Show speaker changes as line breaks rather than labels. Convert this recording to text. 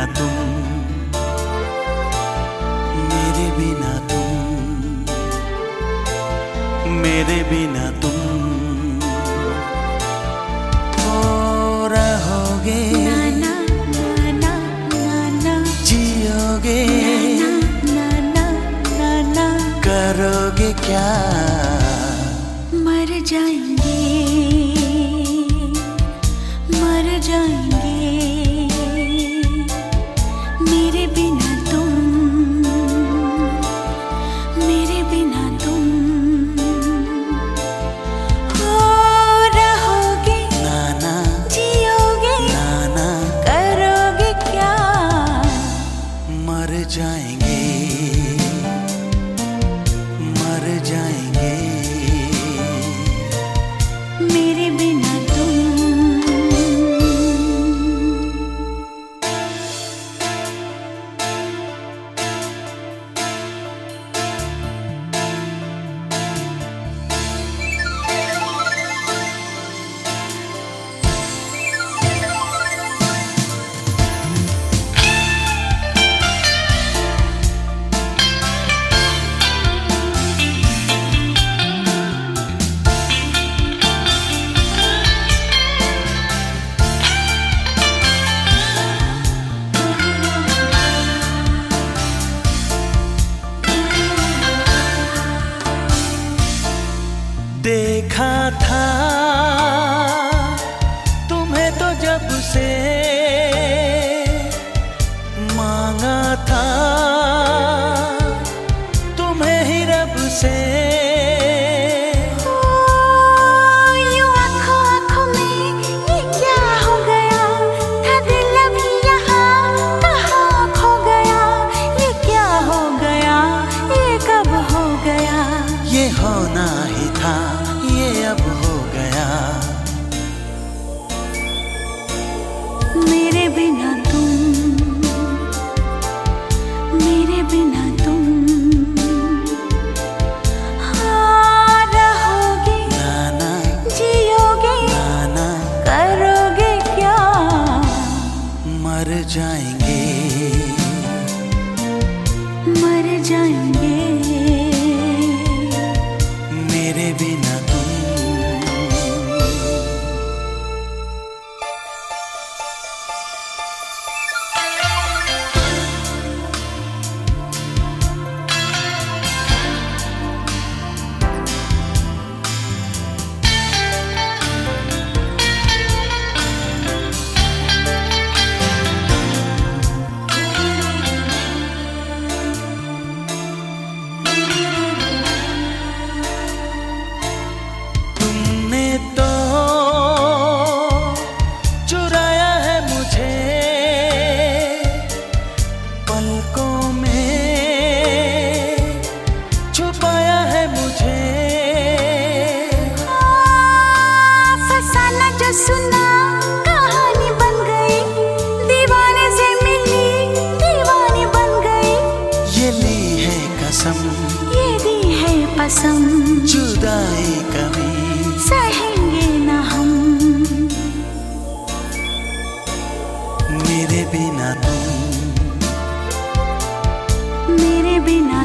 तुम, मेरे बिना तुम, मेरे बिना तुम हो रहोगे,
ना ना ना ना ना,
जियोगे,
ना ना ना ना,
करोगे क्या?
मर जाएंगे, मर जाएंगे, मेरे बिना तुम, मेरे बिना तुम हो रहोगे,
नाना
जियोगे,
नाना
करोगे क्या?
मर जाएंगे, मर जाएंगे,
मेरे बिना तुम।
देखा था तुम्हें तो जब से, मांगा था तुम्हें ही रब से।
यूं आँखों आँखों में ये क्या हो गया था, दिल अभी यहाँ कहाँ खो गया, ये क्या हो गया, ये कब हो गया,
ये होना ही था, ये अब हो गया।
मेरे बिना तुम, मेरे बिना तुम हाँ रहोगे,
नाना
जियोगे,
नाना
करोगे क्या?
मर जाएंगे,
मर जाएंगे,
मेरे बिना तुम। तुमने तो चुराया है मुझे पलकों में, छुपाया है मुझे।
फसाना जो सुना कहानी बन गई, दीवाने से मिली दीवानी बन गई,
ये ली है कसम,
ये दी है पसम,
जुदाई कभी
सहेंगे ना हम।
मेरे बिना तुम,
मेरे बिना